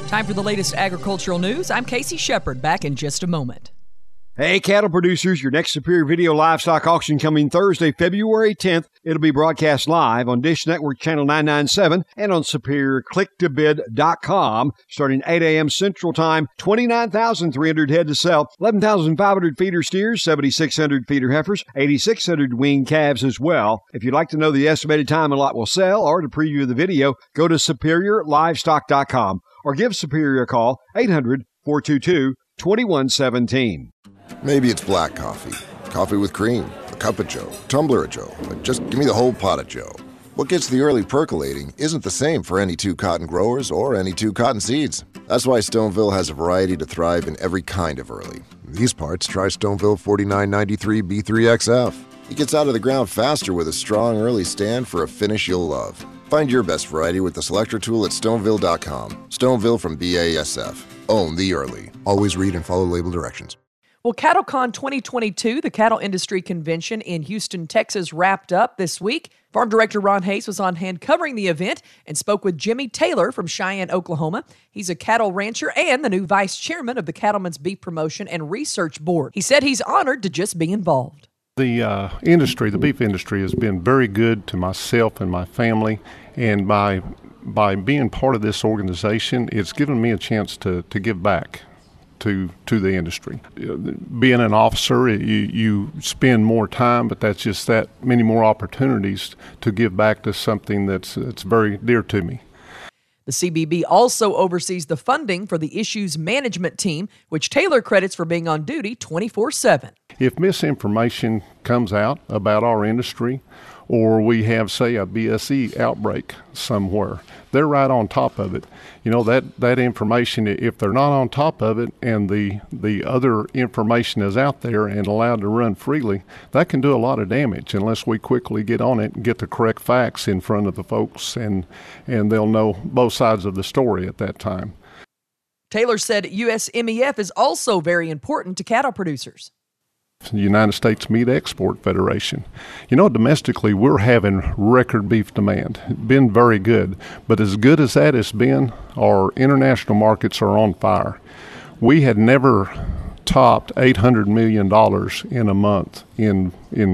Time for the latest agricultural news. I'm Casey Shepard, back in just a moment. Hey, cattle producers, your next Superior Video livestock auction coming Thursday, February 10th. It'll be broadcast live on Dish Network Channel 997 and on SuperiorClickToBid.com starting 8 a.m. Central Time. 29,300 head to sell, 11,500 feeder steers, 7,600 feeder heifers, 8,600 weaned calves as well. If you'd like to know the estimated time a lot will sell or to preview the video, go to SuperiorLivestock.com or give Superior a call, 800-422-2117. Maybe it's black coffee, coffee with cream, a cup of Joe, tumbler of Joe, but just give me the whole pot of Joe. What gets the early percolating isn't the same for any two cotton growers or any two cotton seeds. That's why Stoneville has a variety to thrive in every kind of early. These parts, try Stoneville 4993 B3XF. It gets out of the ground faster with a strong early stand for a finish you'll love. Find your best variety with the selector tool at Stoneville.com. Stoneville from BASF. Own the early. Always read and follow label directions. Well, CattleCon 2022, the cattle industry convention in Houston, Texas, wrapped up this week. Farm Director Ron Hayes was on hand covering the event and spoke with Jimmy Taylor from Cheyenne, Oklahoma. He's a cattle rancher and the new vice chairman of the Cattlemen's Beef Promotion and Research Board. He said he's honored to just be involved. The industry, the beef industry, has been very good to myself and my family, and by being part of this organization, it's given me a chance to give back to the industry. Being an officer, you spend more time, but that's just that many more opportunities to give back to something that's very dear to me. The CBB also oversees the funding for the Issues Management Team, which Taylor credits for being on duty 24/7. If misinformation comes out about our industry, or we have, say, a BSE outbreak somewhere, they're right on top of it. You know, that information, if they're not on top of it and the other information is out there and allowed to run freely, that can do a lot of damage unless we quickly get on it and get the correct facts in front of the folks, and they'll know both sides of the story at that time. Taylor said USMEF is also very important to cattle producers. The United States Meat Export Federation. You know, domestically, we're having record beef demand. It's been very good, but as good as that has been, our international markets are on fire. We had never topped $800 million in a month in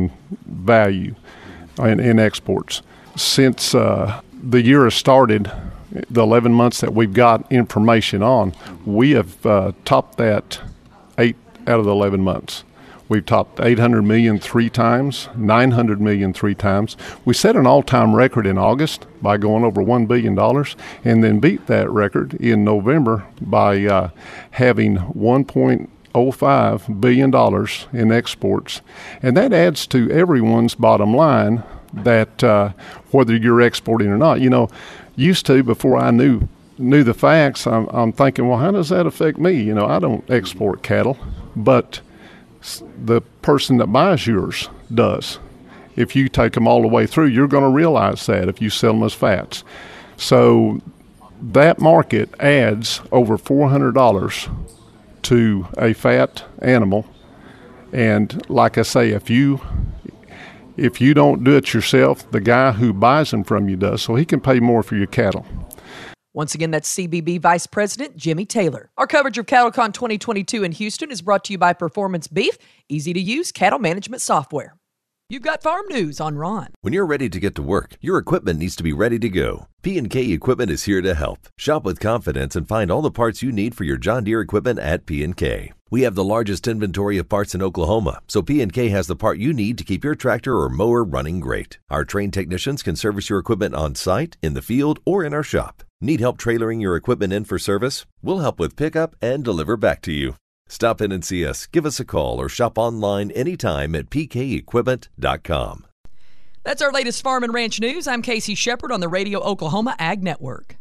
value in exports. Since the year has started, the 11 months that we've got information on, we have topped that 8 out of the 11 months. We've topped $800 million 3 times, $900 million 3 times. We set an all-time record in August by going over $1 billion, and then beat that record in November by having $1.05 billion in exports. And that adds to everyone's bottom line, that whether you're exporting or not. You know, used to, before I knew the facts, I'm thinking, well, how does that affect me? You know, I don't export cattle, but the person that buys yours does. If you take them all the way through, you're going to realize that if you sell them as fats. So that market adds over $400 to a fat animal. And like I say, if you don't do it yourself, the guy who buys them from you does, so he can pay more for your cattle. Once again, that's CBB Vice President Jimmy Taylor. Our coverage of CattleCon 2022 in Houston is brought to you by Performance Beef, easy-to-use cattle management software. You've got farm news on Ron. When you're ready to get to work, your equipment needs to be ready to go. P&K Equipment is here to help. Shop with confidence and find all the parts you need for your John Deere equipment at P&K. We have the largest inventory of parts in Oklahoma, so P&K has the part you need to keep your tractor or mower running great. Our trained technicians can service your equipment on site, in the field, or in our shop. Need help trailering your equipment in for service? We'll help with pickup and deliver back to you. Stop in and see us, give us a call, or shop online anytime at pkequipment.com. That's our latest farm and ranch news. I'm Casey Shepard on the Radio Oklahoma Ag Network.